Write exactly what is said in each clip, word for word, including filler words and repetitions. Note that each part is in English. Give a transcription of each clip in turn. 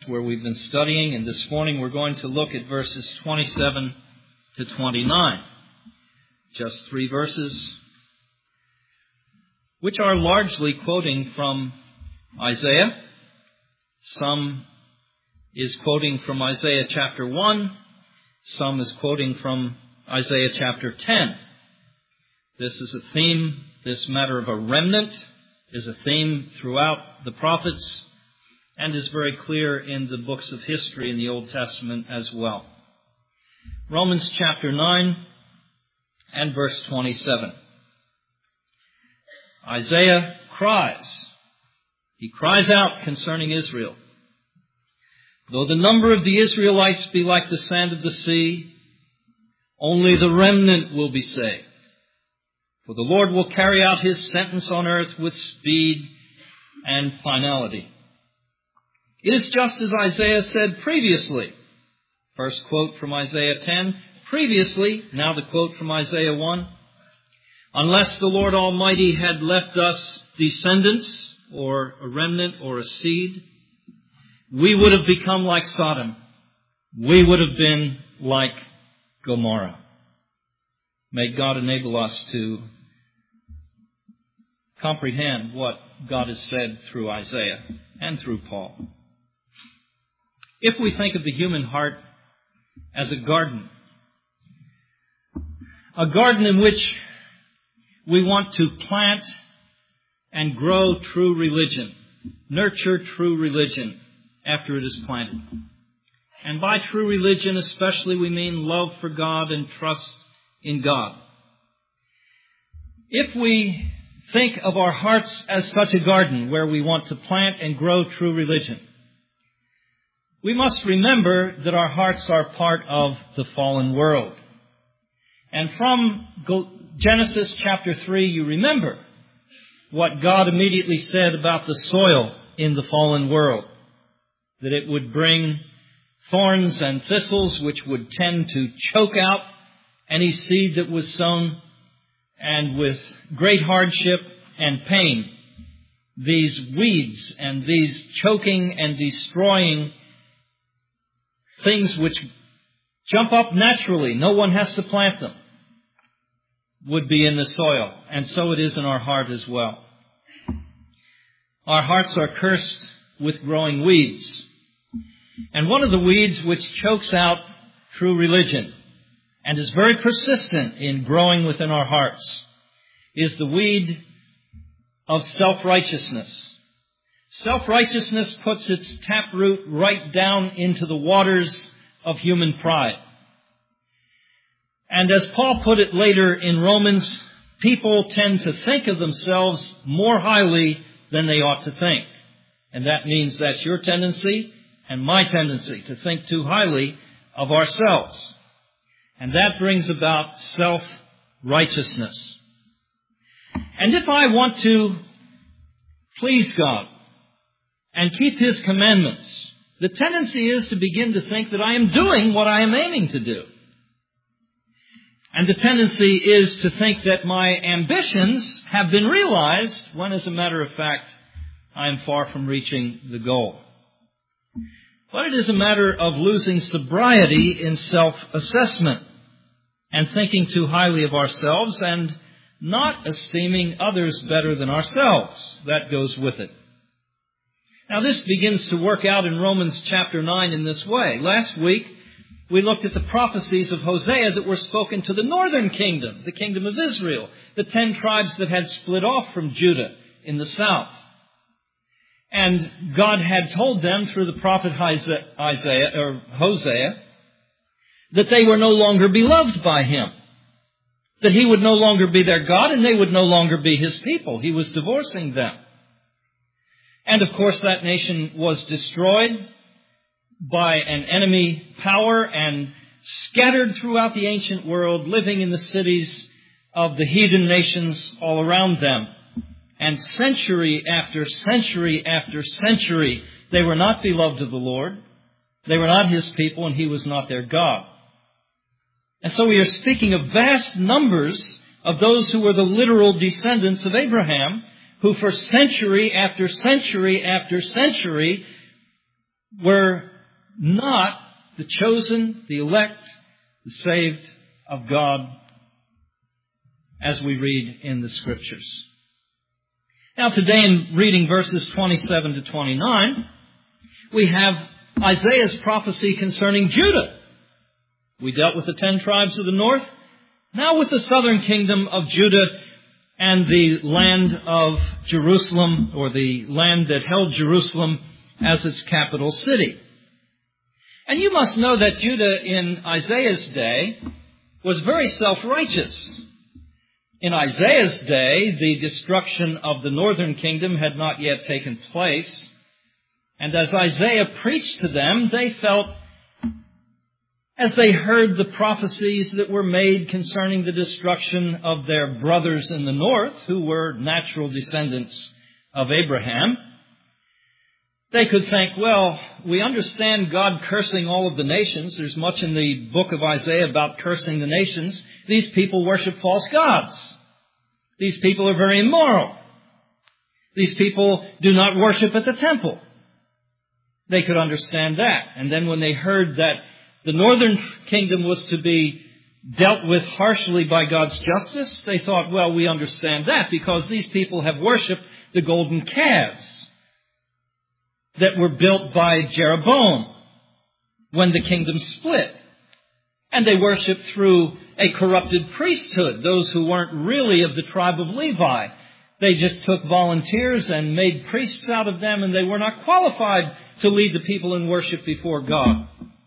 where we've been studying, and this morning we're going to look at verses twenty-seven to twenty-nine. Just three verses, which are largely quoting from Isaiah. Some is quoting from Isaiah chapter one. Some is quoting from Isaiah chapter ten. This is a theme, this matter of a remnant is a theme throughout the prophets and is very clear in the books of history in the Old Testament as well. Romans chapter nine and verse twenty-seven. Isaiah cries. He cries out concerning Israel. Though the number of the Israelites be like the sand of the sea, only the remnant will be saved. For the Lord will carry out his sentence on earth with speed and finality. It is just as Isaiah said previously. First quote from Isaiah ten. Previously, now the quote from Isaiah one. Unless the Lord Almighty had left us descendants, or a remnant, or a seed, we would have become like Sodom. We would have been like Gomorrah. May God enable us to comprehend what God has said through Isaiah and through Paul. If we think of the human heart as a garden, a garden in which we want to plant and grow true religion, nurture true religion after it is planted. And by true religion especially we mean love for God and trust in God. If we think of our hearts as such a garden where we want to plant and grow true religion, we must remember that our hearts are part of the fallen world. And from Genesis chapter three, you remember what God immediately said about the soil in the fallen world, that it would bring thorns and thistles which would tend to choke out any seed that was sown, and with great hardship and pain, these weeds and these choking and destroying things which jump up naturally, no one has to plant them, would be in the soil. And so it is in our heart as well. Our hearts are cursed with growing weeds. And one of the weeds which chokes out true religion and is very persistent in growing within our hearts is the weed of self-righteousness. Self-righteousness puts its taproot right down into the waters of human pride. And as Paul put it later in Romans, people tend to think of themselves more highly than they ought to think. And that means that's your tendency and my tendency to think too highly of ourselves. And that brings about self-righteousness. And if I want to please God and keep His commandments, the tendency is to begin to think that I am doing what I am aiming to do. And the tendency is to think that my ambitions have been realized when, as a matter of fact, I am far from reaching the goal. But it is a matter of losing sobriety in self-assessment and thinking too highly of ourselves and not esteeming others better than ourselves. That goes with it. Now, this begins to work out in Romans chapter nine in this way. Last week, we looked at the prophecies of Hosea that were spoken to the northern kingdom, the kingdom of Israel, the ten tribes that had split off from Judah in the south. And God had told them through the prophet Isaiah, or Hosea, that they were no longer beloved by Him, that He would no longer be their God and they would no longer be His people. He was divorcing them. And of course that nation was destroyed by an enemy power and scattered throughout the ancient world, living in the cities of the heathen nations all around them. And century after century after century, they were not beloved of the Lord. They were not His people, and He was not their God. And so we are speaking of vast numbers of those who were the literal descendants of Abraham, who for century after century after century were not the chosen, the elect, the saved of God, as we read in the Scriptures. Now today, in reading verses twenty-seven to twenty-nine, we have Isaiah's prophecy concerning Judah. We dealt with the ten tribes of the north, now with the southern kingdom of Judah and the land of Jerusalem, or the land that held Jerusalem as its capital city. And you must know that Judah in Isaiah's day was very self-righteous. In Isaiah's day, the destruction of the northern kingdom had not yet taken place. And as Isaiah preached to them, they felt, as they heard the prophecies that were made concerning the destruction of their brothers in the north, who were natural descendants of Abraham, they could think, well, we understand God cursing all of the nations. There's much in the book of Isaiah about cursing the nations. These people worship false gods. These people are very immoral. These people do not worship at the temple. They could understand that. And then when they heard that the northern kingdom was to be dealt with harshly by God's justice, they thought, well, we understand that because these people have worshipped the golden calves that were built by Jeroboam when the kingdom split. And they worshipped through a corrupted priesthood, those who weren't really of the tribe of Levi. They just took volunteers and made priests out of them, and they were not qualified to lead the people in worship before God.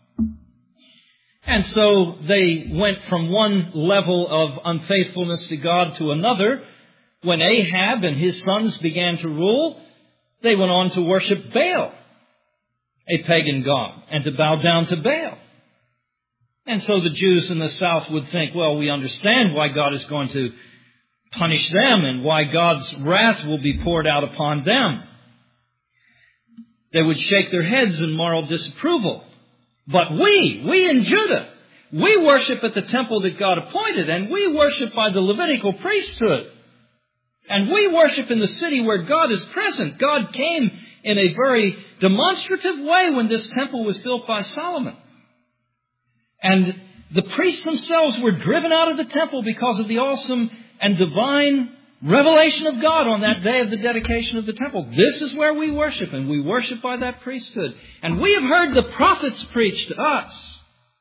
And so they went from one level of unfaithfulness to God to another. When Ahab and his sons began to rule, they went on to worship Baal, a pagan god, and to bow down to Baal. And so the Jews in the south would think, well, we understand why God is going to punish them and why God's wrath will be poured out upon them. They would shake their heads in moral disapproval. But we, we in Judah, we worship at the temple that God appointed, and we worship by the Levitical priesthood. And we worship in the city where God is present. God came in a very demonstrative way when this temple was built by Solomon. And the priests themselves were driven out of the temple because of the awesome and divine revelation of God on that day of the dedication of the temple. This is where we worship, and we worship by that priesthood. And we have heard the prophets preach to us.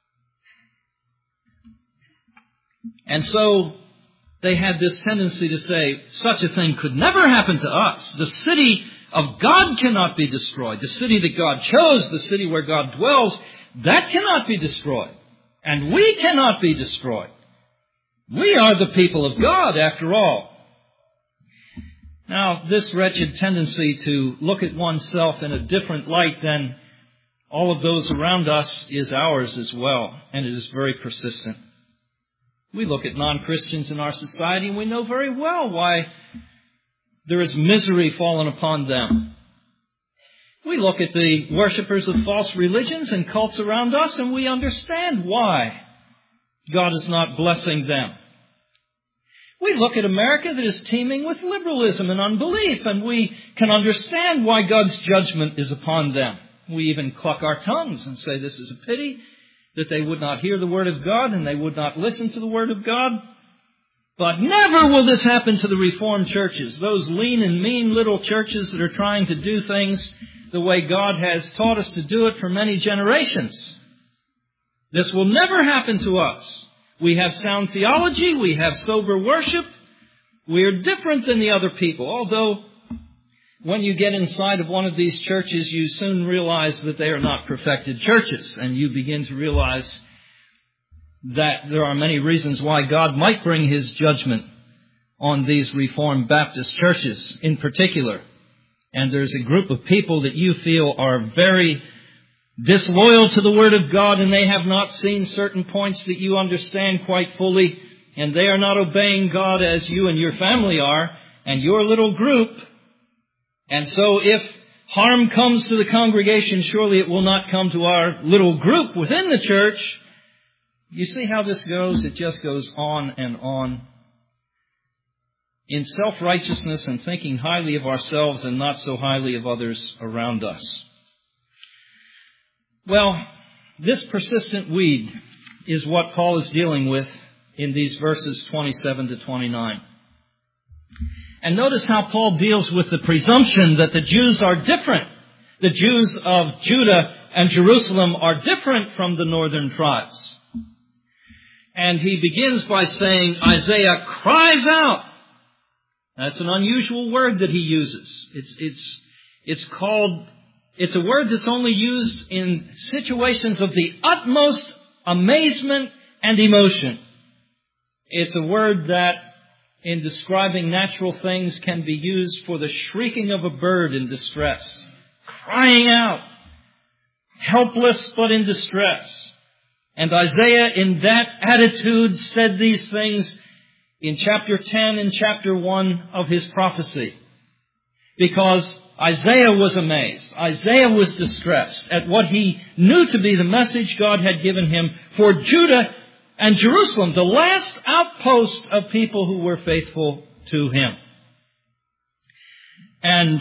And so they had this tendency to say, such a thing could never happen to us. The city of God cannot be destroyed. The city that God chose, the city where God dwells, that cannot be destroyed. And we cannot be destroyed. We are the people of God, after all. Now, this wretched tendency to look at oneself in a different light than all of those around us is ours as well, and it is very persistent. We look at non-Christians in our society, and we know very well why there is misery fallen upon them. We look at the worshippers of false religions and cults around us, and we understand why God is not blessing them. We look at America that is teeming with liberalism and unbelief, and we can understand why God's judgment is upon them. We even cluck our tongues and say this is a pity that they would not hear the Word of God and they would not listen to the Word of God. But never will this happen to the Reformed churches, those lean and mean little churches that are trying to do things the way God has taught us to do it for many generations. This will never happen to us. We have sound theology. We have sober worship. We are different than the other people. Although, when you get inside of one of these churches, you soon realize that they are not perfected churches. And you begin to realize that there are many reasons why God might bring His judgment on these Reformed Baptist churches in particular. And there's a group of people that you feel are very disloyal to the Word of God, and they have not seen certain points that you understand quite fully, and they are not obeying God as you and your family are, and your little group. And so if harm comes to the congregation, surely it will not come to our little group within the church. You see how this goes? It just goes on and on. In self-righteousness and thinking highly of ourselves and not so highly of others around us. Well, this persistent weed is what Paul is dealing with in these verses twenty-seven to twenty-nine. And notice how Paul deals with the presumption that the Jews are different. The Jews of Judah and Jerusalem are different from the northern tribes. And he begins by saying, Isaiah cries out. That's an unusual word that he uses. It's, it's, it's called, it's a word that's only used in situations of the utmost amazement and emotion. It's a word that, in describing natural things, can be used for the shrieking of a bird in distress, crying out, helpless but in distress. And Isaiah, in that attitude, said these things in chapter ten and chapter one of his prophecy. Because Isaiah was amazed. Isaiah was distressed at what he knew to be the message God had given him for Judah and Jerusalem, the last outpost of people who were faithful to him. And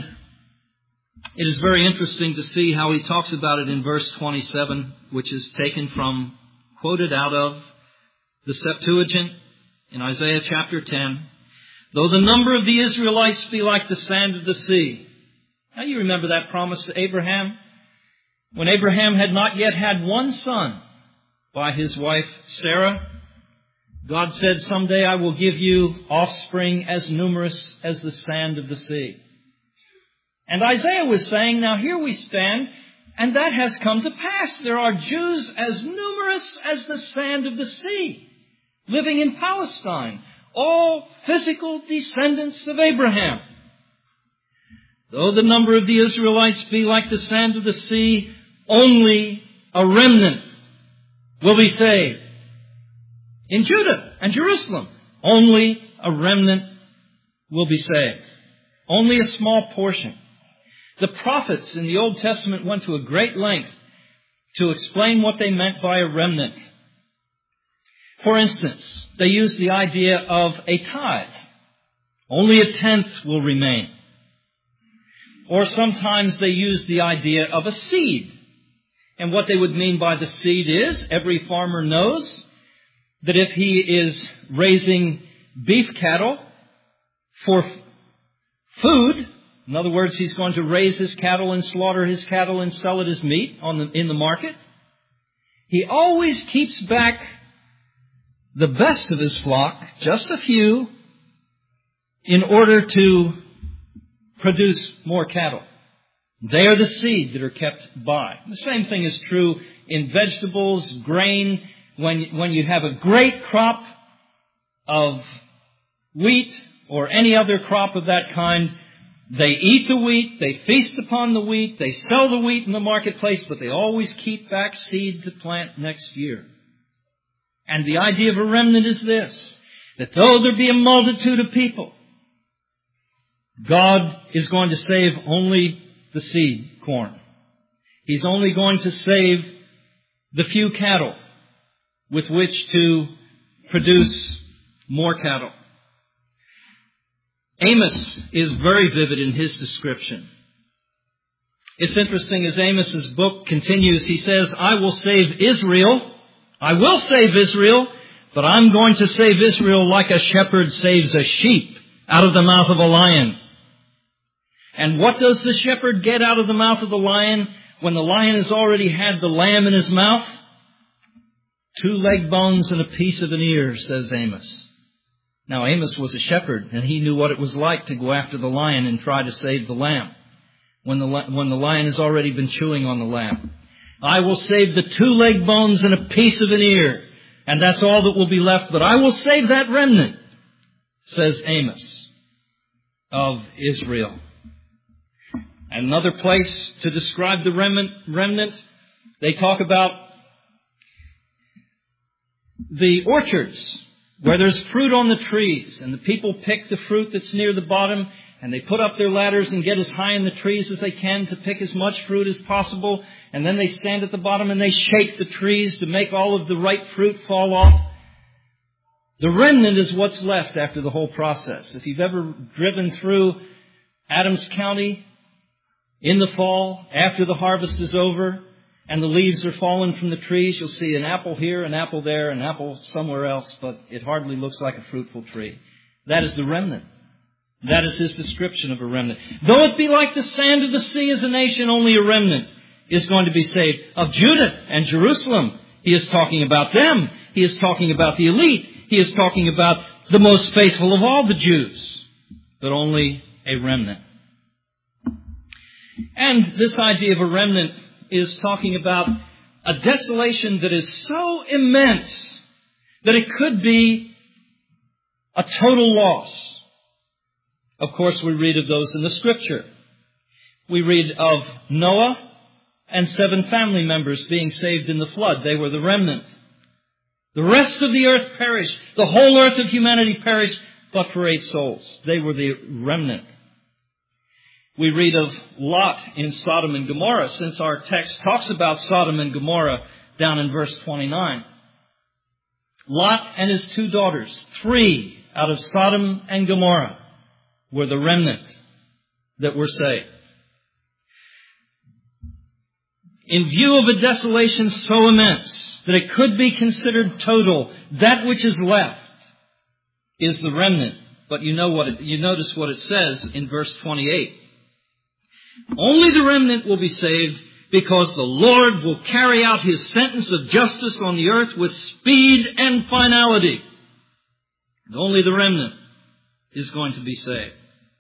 it is very interesting to see how he talks about it in verse twenty-seven, which is taken from, quoted out of the Septuagint in Isaiah chapter ten. Though the number of the Israelites be like the sand of the sea. Now you remember that promise to Abraham? When Abraham had not yet had one son by his wife Sarah, God said, someday I will give you offspring as numerous as the sand of the sea. And Isaiah was saying, now here we stand, and that has come to pass. There are Jews as numerous as the sand of the sea, living in Palestine, all physical descendants of Abraham. Though the number of the Israelites be like the sand of the sea, only a remnant will be saved. In Judah and Jerusalem, only a remnant will be saved. Only a small portion. The prophets in the Old Testament went to a great length to explain what they meant by a remnant. For instance, they used the idea of a tithe. Only a tenth will remain. Or sometimes they used the idea of a seed. And what they would mean by the seed is, every farmer knows that if he is raising beef cattle for food, in other words, he's going to raise his cattle and slaughter his cattle and sell it as meat on the, in the market, he always keeps back the best of his flock, just a few, in order to produce more cattle. They are the seed that are kept by. The same thing is true in vegetables, grain. When, when you have a great crop of wheat or any other crop of that kind, they eat the wheat, they feast upon the wheat, they sell the wheat in the marketplace, but they always keep back seed to plant next year. And the idea of a remnant is this, that though there be a multitude of people, God is going to save only the seed corn. He's only going to save the few cattle with which to produce more cattle. Amos is very vivid in his description. It's interesting, as Amos's book continues, he says, I will save Israel. I will save Israel, but I'm going to save Israel like a shepherd saves a sheep out of the mouth of a lion. And what does the shepherd get out of the mouth of the lion when the lion has already had the lamb in his mouth? Two leg bones and a piece of an ear, says Amos. Now, Amos was a shepherd, and he knew what it was like to go after the lion and try to save the lamb when the, when the lion has already been chewing on the lamb. I will save the two leg bones and a piece of an ear, and that's all that will be left, but I will save that remnant, says Amos of Israel. Another place to describe the remnant, remnant, they talk about the orchards where there's fruit on the trees, and the people pick the fruit that's near the bottom, and they put up their ladders and get as high in the trees as they can to pick as much fruit as possible, and then they stand at the bottom and they shake the trees to make all of the ripe fruit fall off. The remnant is what's left after the whole process. If you've ever driven through Adams County in the fall, after the harvest is over, and the leaves are fallen from the trees. You'll see an apple here, an apple there, an apple somewhere else, but it hardly looks like a fruitful tree. That is the remnant. That is his description of a remnant. Though it be like the sand of the sea as a nation, only a remnant is going to be saved. Of Judah and Jerusalem, he is talking about them. He is talking about the elite. He is talking about the most faithful of all the Jews, but only a remnant. And this idea of a remnant is talking about a desolation that is so immense that it could be a total loss. Of course, we read of those in the Scripture. We read of Noah and seven family members being saved in the flood. They were the remnant. The rest of the earth perished. The whole earth of humanity perished, but for eight souls. They were the remnant. We read of Lot in Sodom and Gomorrah, since our text talks about Sodom and Gomorrah down in verse twenty-nine. Lot and his two daughters, three out of Sodom and Gomorrah, were the remnant that were saved. In view of a desolation so immense that it could be considered total, that which is left is the remnant. But you know what it, you notice what it says in verse twenty-eight. Only the remnant will be saved, because the Lord will carry out his sentence of justice on the earth with speed and finality. And only the remnant is going to be saved.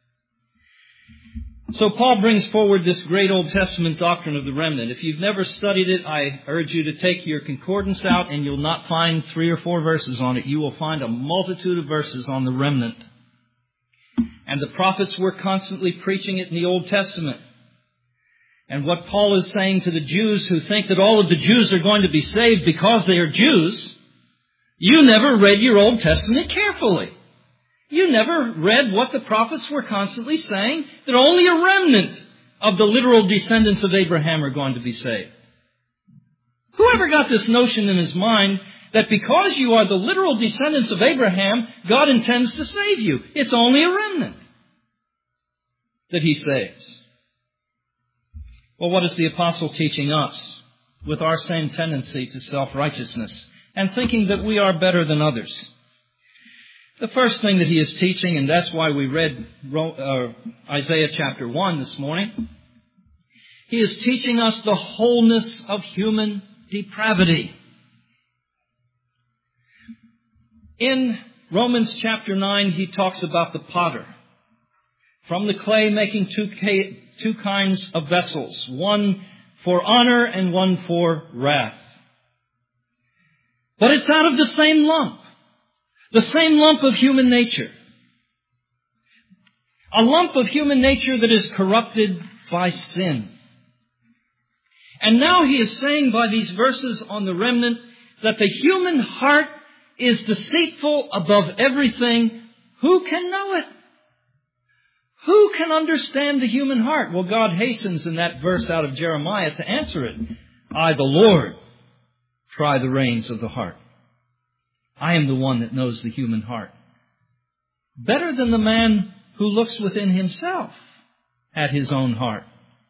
So Paul brings forward this great Old Testament doctrine of the remnant. If you've never studied it, I urge you to take your concordance out, and you'll not find three or four verses on it. You will find a multitude of verses on the remnant. And the prophets were constantly preaching it in the Old Testament. And what Paul is saying to the Jews who think that all of the Jews are going to be saved because they are Jews, you never read your Old Testament carefully. You never read what the prophets were constantly saying, that only a remnant of the literal descendants of Abraham are going to be saved. Whoever got this notion in his mind that because you are the literal descendants of Abraham, God intends to save you? It's only a remnant that he saves. Well, what is the apostle teaching us with our same tendency to self-righteousness and thinking that we are better than others? The first thing that he is teaching, and that's why we read Isaiah chapter one this morning, he is teaching us the wholeness of human depravity. In Romans chapter nine, he talks about the potter. From the clay making two, two kinds of vessels, one for honor and one for wrath. But it's out of the same lump. The same lump of human nature. A lump of human nature that is corrupted by sin. And now he is saying by these verses on the remnant that the human heart is deceitful above everything. Who can know it? Who can understand the human heart? Well, God hastens in that verse out of Jeremiah to answer it. I, the Lord, try the reins of the heart. I am the one that knows the human heart. Better than the man who looks within himself at his own heart.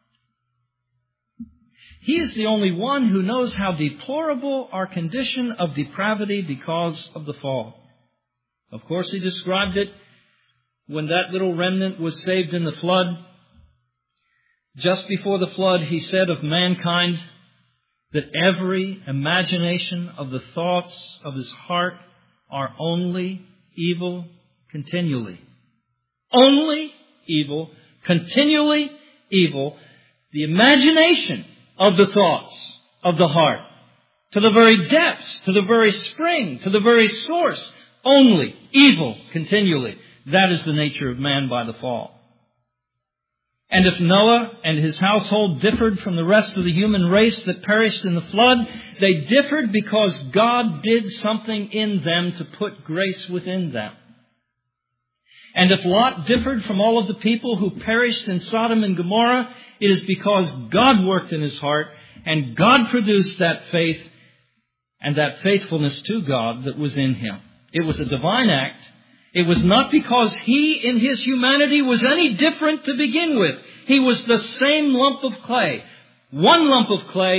He is the only one who knows how deplorable our condition of depravity because of the fall. Of course, he described it when that little remnant was saved in the flood. Just before the flood, he said of mankind that every imagination of the thoughts of his heart are only evil continually. Only evil, continually evil. The imagination of the thoughts of the heart, to the very depths, to the very spring, to the very source, only evil continually. That is the nature of man by the fall. And if Noah and his household differed from the rest of the human race that perished in the flood, they differed because God did something in them to put grace within them. And if Lot differed from all of the people who perished in Sodom and Gomorrah, it is because God worked in his heart and God produced that faith and that faithfulness to God that was in him. It was a divine act. It was not because he in his humanity was any different to begin with. He was the same lump of clay. One lump of clay,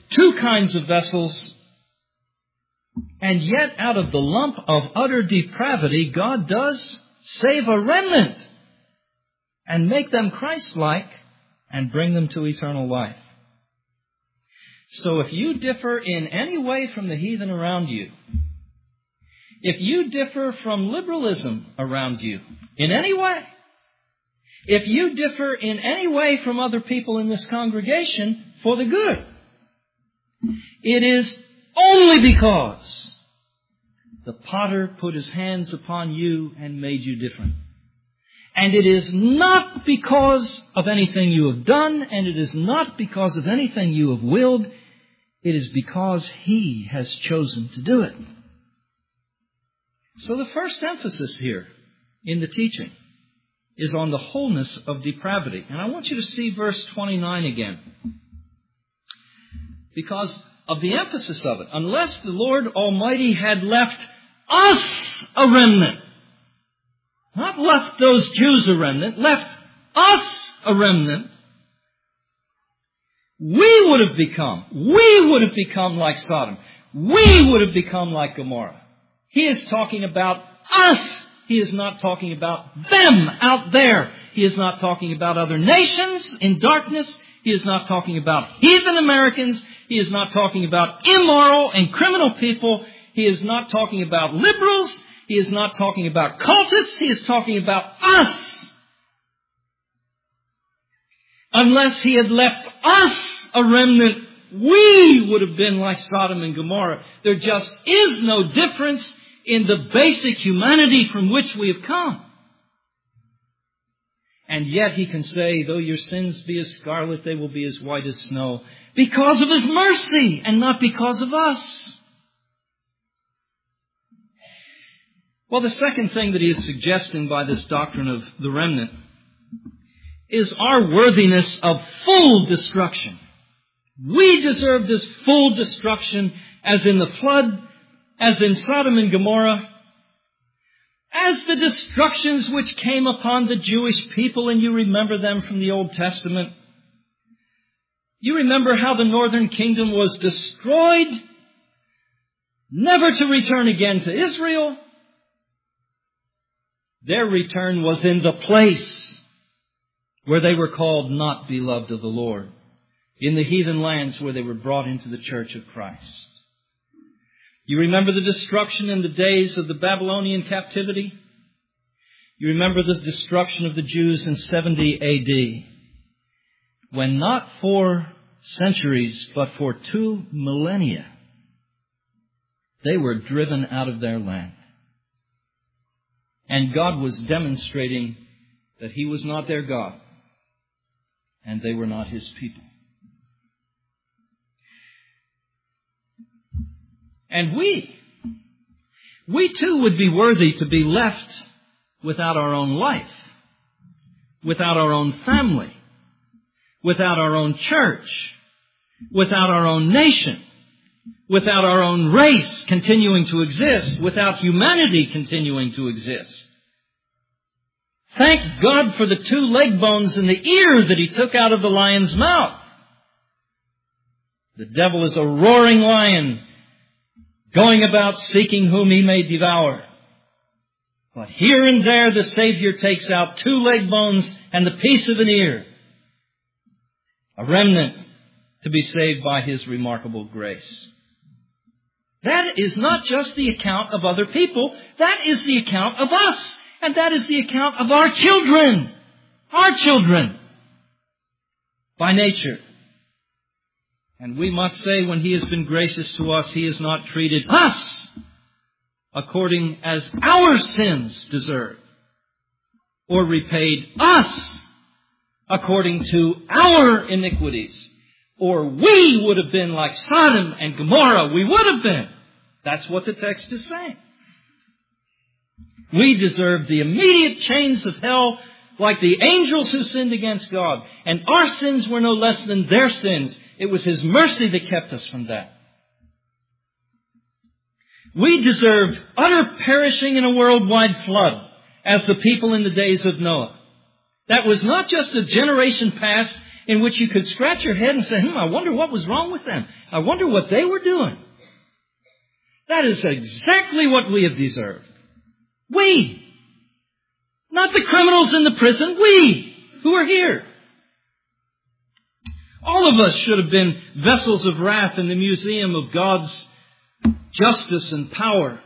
two kinds of vessels. And yet, out of the lump of utter depravity, God does save a remnant and make them Christ-like and bring them to eternal life. So if you differ in any way from the heathen around you, if you differ from liberalism around you in any way, if you differ in any way from other people in this congregation for the good, it is only because the potter put his hands upon you and made you different. And it is not because of anything you have done, and it is not because of anything you have willed. It is because he has chosen to do it. So the first emphasis here in the teaching is on the wholeness of depravity. And I want you to see verse twenty-nine again, because of the emphasis of it. Unless the Lord Almighty had left us a remnant, not left those Jews a remnant, left us a remnant, we would have become, we would have become like Sodom. We would have become like Gomorrah. He is talking about us. He is not talking about them out there. He is not talking about other nations in darkness. He is not talking about heathen Americans. He is not talking about immoral and criminal people. He is not talking about liberals. He is not talking about cultists. He is talking about us. Unless he had left us a remnant, we would have been like Sodom and Gomorrah. There just is no difference in the basic humanity from which we have come. And yet he can say, though your sins be as scarlet, they will be as white as snow, because of his mercy and not because of us. Well, the second thing that he is suggesting by this doctrine of the remnant is our worthiness of full destruction. We deserve this full destruction, as in the flood, as in Sodom and Gomorrah, as the destructions which came upon the Jewish people, and you remember them from the Old Testament. You remember how the northern kingdom was destroyed, never to return again to Israel. Their return was in the place where they were called not beloved of the Lord, in the heathen lands where they were brought into the church of Christ. You remember the destruction in the days of the Babylonian captivity? You remember the destruction of the Jews in seventy A D, when not for centuries, but for two millennia, they were driven out of their land. And God was demonstrating that He was not their God, and they were not His people. And we, we too would be worthy to be left without our own life, without our own family, without our own church, without our own nation, without our own race continuing to exist, without humanity continuing to exist. Thank God for the two leg bones in the ear that He took out of the lion's mouth. The devil is a roaring lion, going about seeking whom he may devour. But here and there the Savior takes out two leg bones and the piece of an ear. A remnant to be saved by His remarkable grace. That is not just the account of other people. That is the account of us. And that is the account of our children. Our children. By nature. And we must say, when He has been gracious to us, He has not treated us according as our sins deserve, or repaid us according to our iniquities. Or we would have been like Sodom and Gomorrah. We would have been. That's what the text is saying. We deserve the immediate chains of hell like the angels who sinned against God. And our sins were no less than their sins. It was His mercy that kept us from that. We deserved utter perishing in a worldwide flood, as the people in the days of Noah. That was not just a generation past, in which you could scratch your head and say, hmm, I wonder what was wrong with them. I wonder what they were doing. That is exactly what we have deserved. We. Not the criminals in the prison. We who are here. All of us should have been vessels of wrath in the museum of God's justice and power.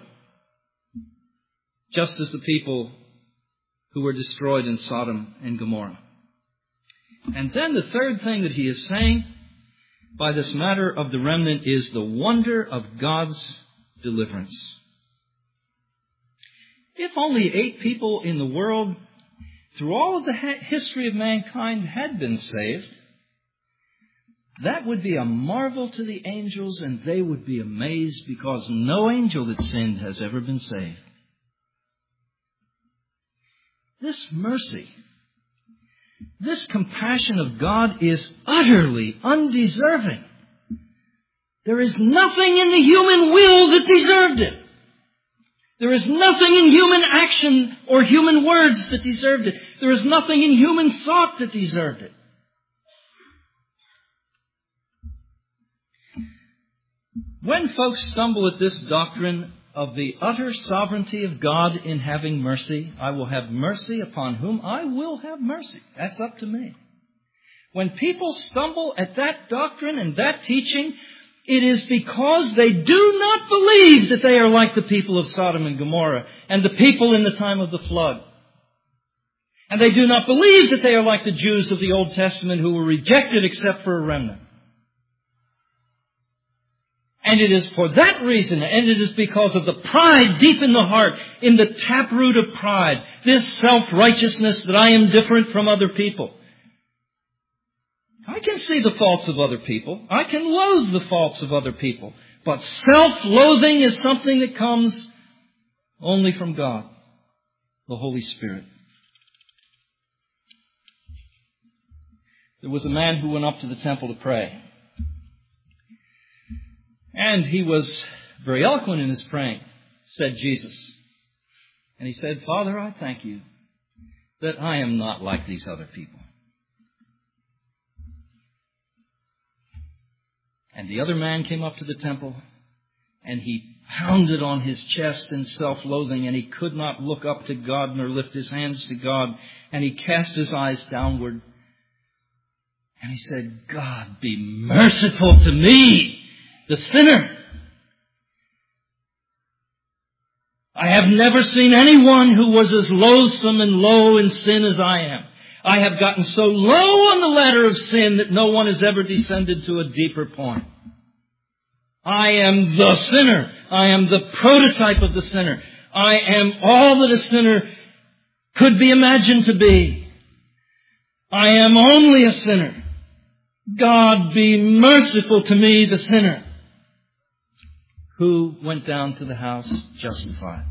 Just as the people who were destroyed in Sodom and Gomorrah. And then the third thing that he is saying by this matter of the remnant is the wonder of God's deliverance. If only eight people in the world, through all of the history of mankind, had been saved, that would be a marvel to the angels, and they would be amazed, because no angel that sinned has ever been saved. This mercy, this compassion of God is utterly undeserving. There is nothing in the human will that deserved it. There is nothing in human action or human words that deserved it. There is nothing in human thought that deserved it. When folks stumble at this doctrine of the utter sovereignty of God in having mercy, I will have mercy upon whom I will have mercy. That's up to me. When people stumble at that doctrine and that teaching, it is because they do not believe that they are like the people of Sodom and Gomorrah and the people in the time of the flood. And they do not believe that they are like the Jews of the Old Testament who were rejected except for a remnant. And it is for that reason, and it is because of the pride deep in the heart, in the taproot of pride, this self-righteousness that I am different from other people. I can see the faults of other people. I can loathe the faults of other people. But self-loathing is something that comes only from God, the Holy Spirit. There was a man who went up to the temple to pray. And he was very eloquent in his praying, said Jesus. And he said, Father, I thank you that I am not like these other people. And the other man came up to the temple, and he pounded on his chest in self-loathing, and he could not look up to God nor lift his hands to God, and he cast his eyes downward. And he said, God, be merciful to me, the sinner. I have never seen anyone who was as loathsome and low in sin as I am. I have gotten so low on the ladder of sin that no one has ever descended to a deeper point. I am the sinner. I am the prototype of the sinner. I am all that a sinner could be imagined to be. I am only a sinner. God, be merciful to me, the sinner, who went down to the house justified.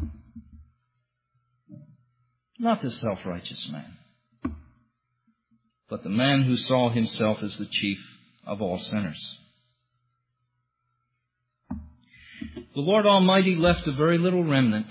Not the self-righteous man, but the man who saw himself as the chief of all sinners. The Lord Almighty left a very little remnant,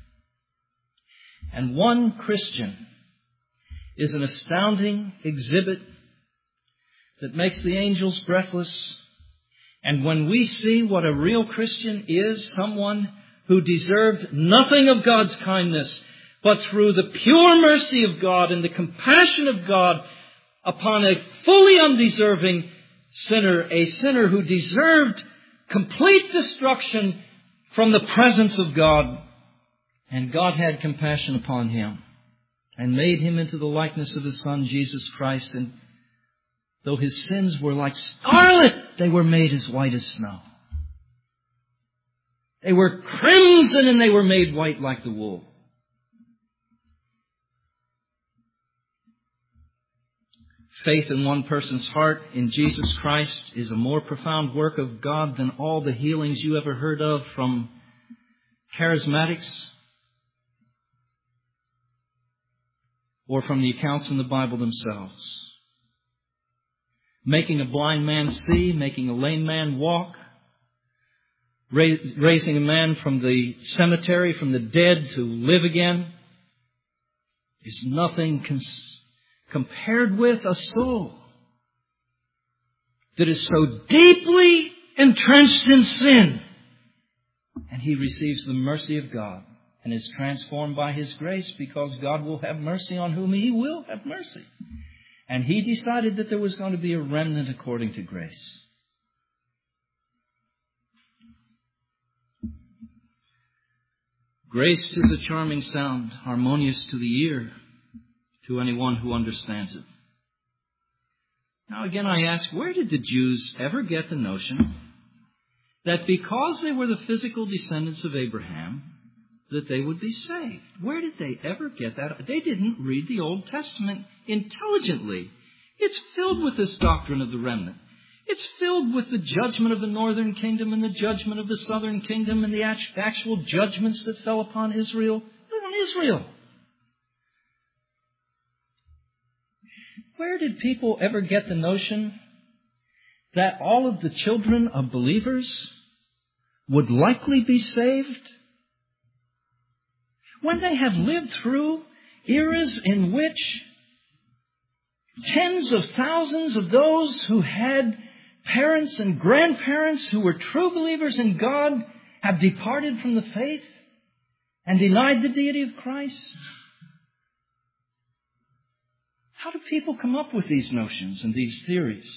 and one Christian is an astounding exhibit that makes the angels breathless. And when we see what a real Christian is, someone who deserved nothing of God's kindness, but through the pure mercy of God and the compassion of God upon a fully undeserving sinner, a sinner who deserved complete destruction from the presence of God, and God had compassion upon him and made him into the likeness of his Son, Jesus Christ, and though his sins were like scarlet, they were made as white as snow. They were crimson, and they were made white like the wool. Faith in one person's heart in Jesus Christ is a more profound work of God than all the healings you ever heard of from charismatics or from the accounts in the Bible themselves. Making a blind man see, making a lame man walk, raising a man from the cemetery, from the dead to live again, is nothing cons- compared with a soul that is so deeply entrenched in sin. And he receives the mercy of God and is transformed by His grace, because God will have mercy on whom He will have mercy. And He decided that there was going to be a remnant according to grace. Grace is a charming sound, harmonious to the ear, to anyone who understands it. Now again I ask, where did the Jews ever get the notion that because they were the physical descendants of Abraham, that they would be saved? Where did they ever get that? They didn't read the Old Testament intelligently. It's filled with this doctrine of the remnant. It's filled with the judgment of the northern kingdom and the judgment of the southern kingdom and the actual judgments that fell upon Israel. On Israel. Where did people ever get the notion that all of the children of believers would likely be saved? When they have lived through eras in which tens of thousands of those who had parents and grandparents who were true believers in God have departed from the faith and denied the deity of Christ. How do people come up with these notions and these theories?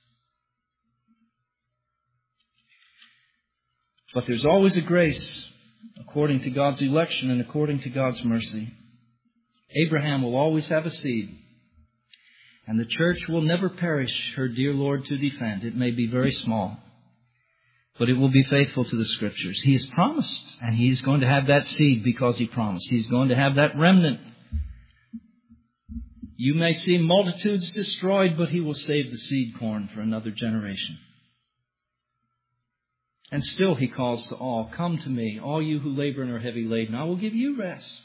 But there's always a grace according to God's election and according to God's mercy. Abraham will always have a seed. And the church will never perish her dear Lord to defend. It may be very small, but it will be faithful to the Scriptures. He has promised, and He's going to have that seed because He promised. He's going to have that remnant. You may see multitudes destroyed, but He will save the seed corn for another generation. And still He calls to all, "Come to me, all you who labor and are heavy laden. I will give you rest.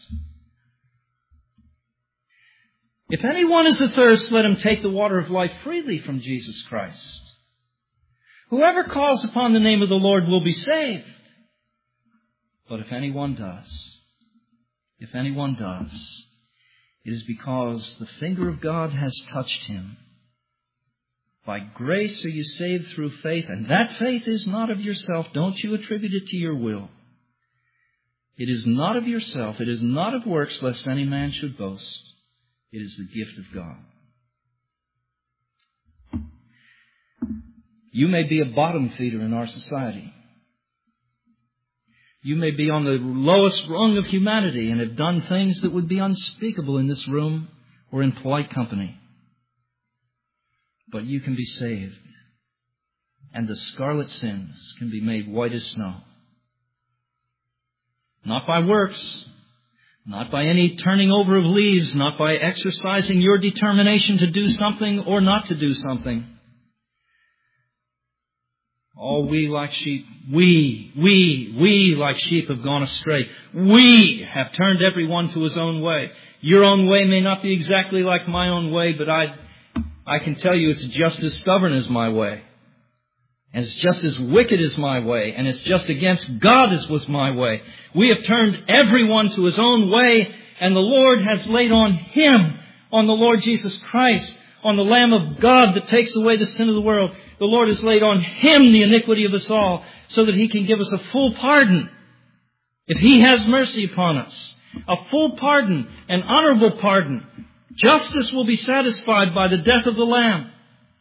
If anyone is athirst, let him take the water of life freely from Jesus Christ. Whoever calls upon the name of the Lord will be saved. But if anyone does, if anyone does, it is because the finger of God has touched him. By grace are you saved through faith, and that faith is not of yourself. Don't you attribute it to your will. It is not of yourself. It is not of works, lest any man should boast. It is the gift of God." You may be a bottom feeder in our society. You may be on the lowest rung of humanity and have done things that would be unspeakable in this room or in polite company. But you can be saved, and the scarlet sins can be made white as snow. Not by works, not by any turning over of leaves, not by exercising your determination to do something or not to do something. All we like sheep, we, we, we like sheep have gone astray. We have turned everyone to his own way. Your own way may not be exactly like my own way, but I, I can tell you it's just as stubborn as my way. And it's just as wicked as my way. And it's just against God as was my way. We have turned everyone to his own way. And the Lord has laid on Him, on the Lord Jesus Christ, on the Lamb of God that takes away the sin of the world. The Lord has laid on Him the iniquity of us all, so that He can give us a full pardon. If He has mercy upon us, a full pardon, an honorable pardon. Justice will be satisfied by the death of the Lamb.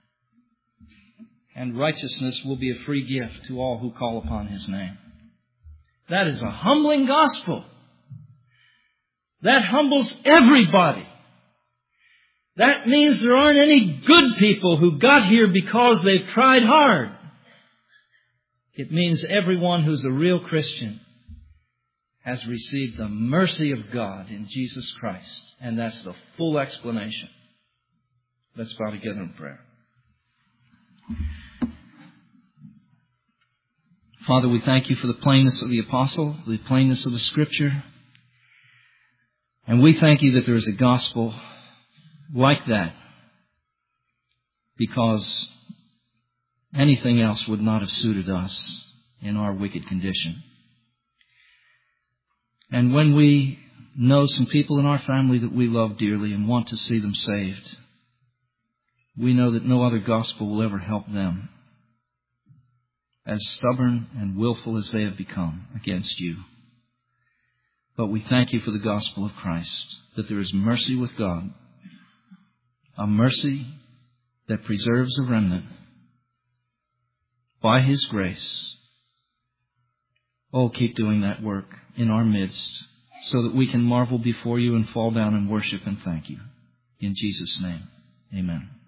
And righteousness will be a free gift to all who call upon His name. That is a humbling gospel. That humbles everybody. That means there aren't any good people who got here because they've tried hard. It means everyone who's a real Christian has received the mercy of God in Jesus Christ. And that's the full explanation. Let's bow together in prayer. Father, we thank You for the plainness of the apostle, the plainness of the Scripture. And we thank You that there is a gospel like that, because anything else would not have suited us in our wicked condition. And when we know some people in our family that we love dearly and want to see them saved, We know that no other gospel will ever help them, as stubborn and willful as they have become against you. But we thank you for the gospel of Christ, that there is mercy with God, a mercy that preserves a remnant by His grace. Oh, keep doing that work in our midst so that we can marvel before you and fall down and worship and thank you. In Jesus' name, amen.